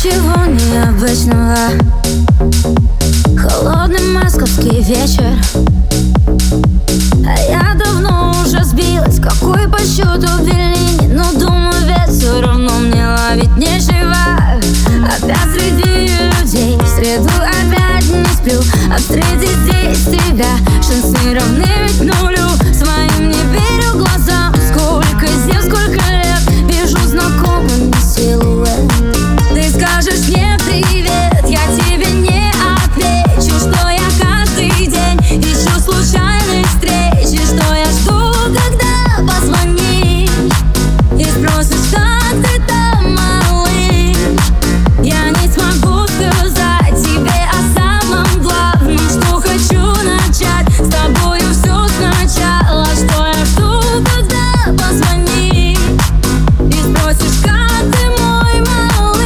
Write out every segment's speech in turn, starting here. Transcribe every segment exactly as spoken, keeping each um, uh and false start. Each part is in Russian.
Ничего необычного. Холодный московский вечер, а я давно уже сбилась. Какой по счету Беллини? Но думаю, ведь все равно мне ловить нечего. Опять среди людей, в среду опять не сплю. А встретить здесь тебя шансы равны ведь нулю. Своим не верю глазам. Сколько зим, сколько лет вижу знакомый силуэт. Ты скажешь мне привет, я тебе не отвечу, что я каждый день ищу случайной встречи, что я жду, когда позвонишь и спросишь, как ты там, малыш. Я не смогу сказать тебе о самом главном, что хочу начать с тобою все сначала, что я жду, когда позвонишь и спросишь, как ты, мой малыш.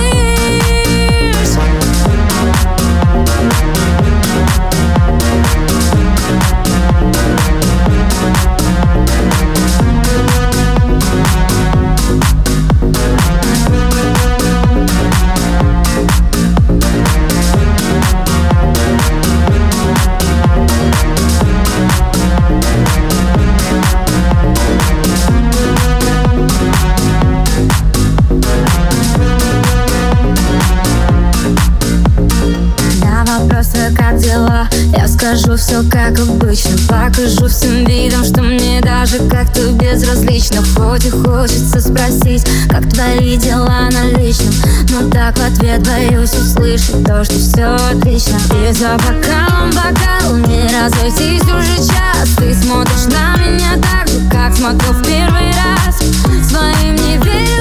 Как дела? Я скажу все как обычно. Покажу всем видом, что мне даже как-то безразлично. Хоть и хочется спросить, как твои дела на личном, но так в ответ боюсь услышать то, что все отлично. И за бокалом, бокалом не разойтись уже час. Ты смотришь на меня так же, как смотрел в первый раз. Своим не верю